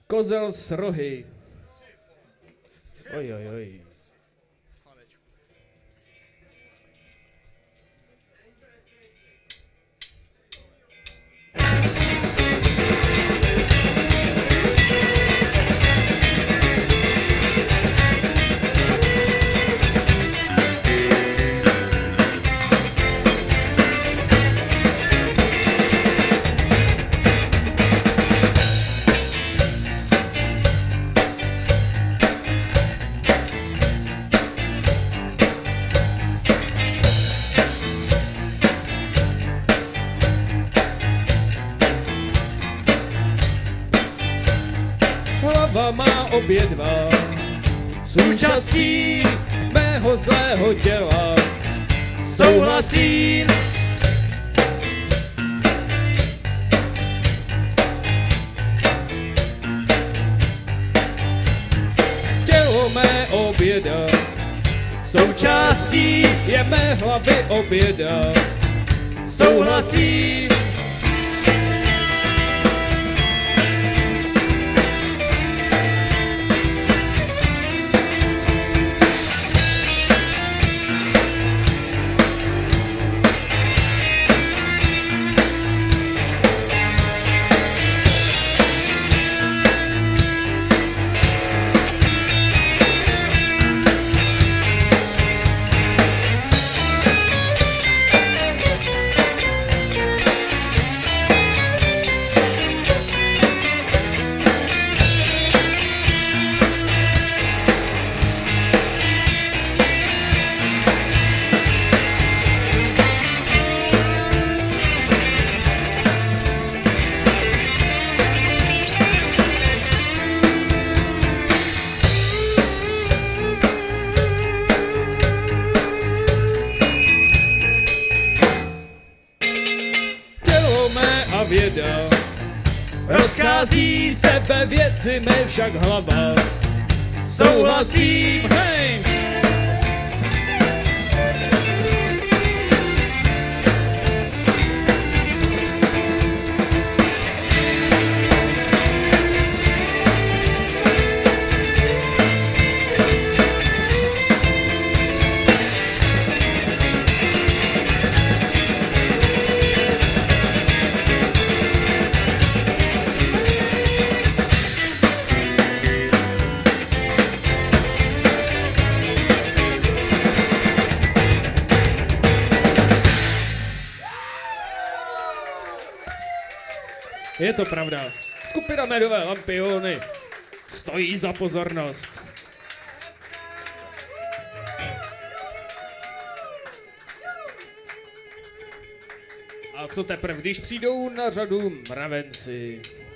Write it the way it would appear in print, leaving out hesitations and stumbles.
Kozel s rohy. Oj, oj, oj. Hlava má obě dva, součástí mého zlého těla. Souhlasím. Tělo mé oběda, součástí je mé hlavy oběda. Souhlasím. Věda. Rozchází se ve věci mé však hlava. Souhlasím, hej! Je to pravda. Skupina Medové lampiony stojí za pozornost. A co teprve, když přijdou na řadu mravenci?